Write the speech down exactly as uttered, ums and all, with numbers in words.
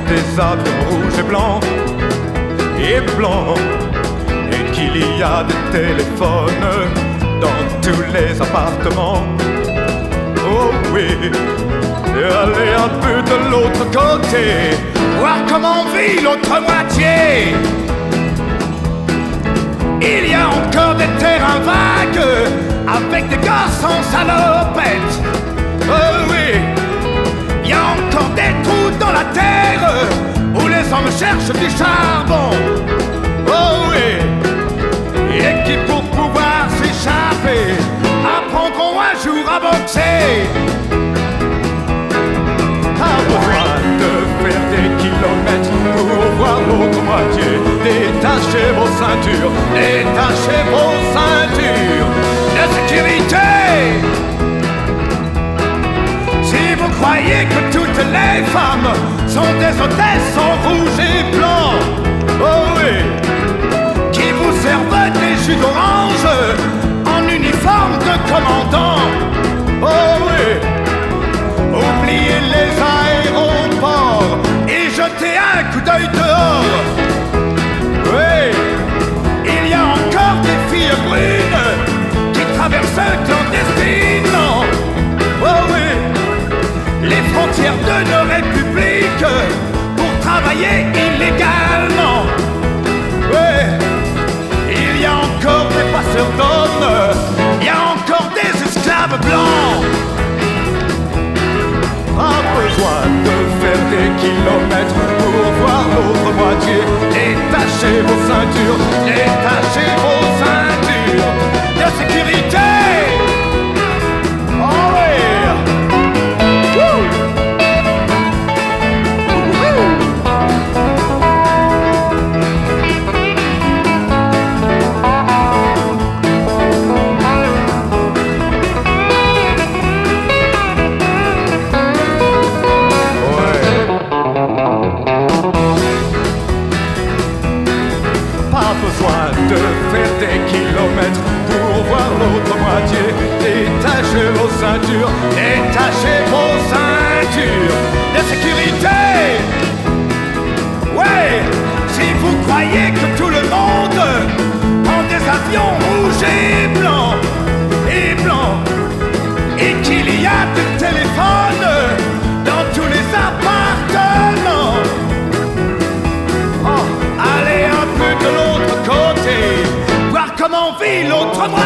des avions rouges et blancs et blancs, et qu'il y a des téléphones dans tous les appartements. Oh oui, et aller un peu de l'autre côté, voir comment vit l'autre moitié. Il y a encore des terrains vagues avec des gars sans salopettes. Oh oui, il y a encore des trous dans la terre où les hommes cherchent du charbon. Oh oui, et qui pour pouvoir s'échapper apprendront un jour à boxer. Pas besoin de faire des kilomètres pour voir l'autre moitié. Détachez vos ceintures, détachez vos ceintures de sécurité. Si vous croyez que toutes les femmes sont des hôtesses en rouge et blanc, oh oui, qui vous servent des jus d'orange en uniforme de commandant, oh oui, oubliez les aéroports et jetez un coup d'œil dehors. Oui, il y a encore des filles brunes qui traversent clandestinement, oh oui, les frontières de nos républiques pour travailler illégalement. Oui, il y a encore des passeurs d'hommes, il y a encore des esclaves blancs. Pas besoin de faire des kilomètres pour voir l'autre moitié. Détachez vos ceintures, détachez vos ceintures de sécurité. Oh oui. Woo. De faire des kilomètres pour voir l'autre moitié. Détachez vos ceintures, détachez vos ceintures de sécurité. Ouais, si vous croyez que tout le monde prend des avions rouges et blancs et blancs, et qu'il y a des téléphones dans tous les appartements, oh, allez un peu de l'autre côté, voir comment vit l'autre moitié.